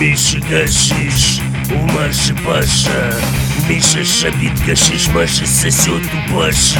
Миша гашиш, у Маши Паша. Миша шабит гашиш, Маша сосет у Паши.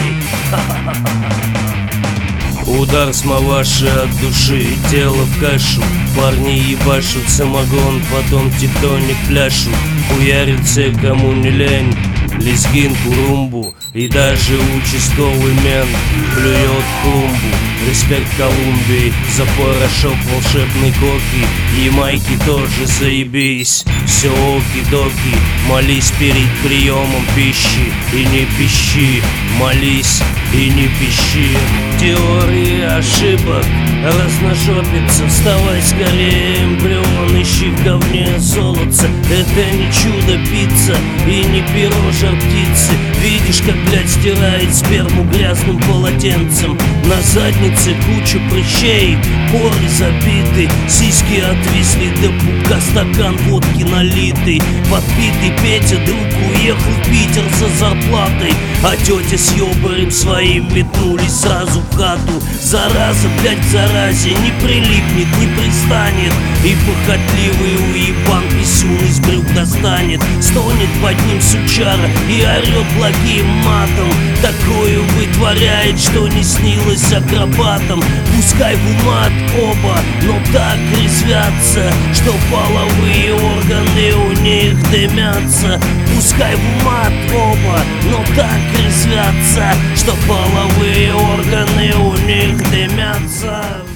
Удар с маваши от души, тело в кашу. Парни ебашут самогон, потом тектоник пляшут. Хуярит все, кому не лень, лезгинку, румбу. И даже участковый мент плюет в клумбу. Респект Колумбии за порошок волшебной коки. И майки тоже заебись, все оки-доки. Молись перед приемом пищи и не пищи. Молись и не пищи. Теории ошибок разножопиться. Вставай скорее, эмбрион, ищи в говне золотце. Это не чудо-пицца и не перо жар-птицы. Видишь, как, блядь, стирает сперму грязным полотенцем. На заднице куча прыщей, поры забиты, сиськи отвисли до пупка, стакан водки налитый. Подпитый Петя друг уехал в Питер за зарплатой, а тетя с ёбарем своим метнулись сразу в хату. Зараза, блядь, к заразе не прилипнет, не пристанет. И похотливый уебан писюн из брюк достанет. Стонет под ним сучара и орёт благим матом. Такое вытворяет, что не снилось акробатам. Пускай в умат оба, но так резвятся, что половые органы у них дымятся. Пускай в умат оба, но так резвятся, что половые органы у них дымятся.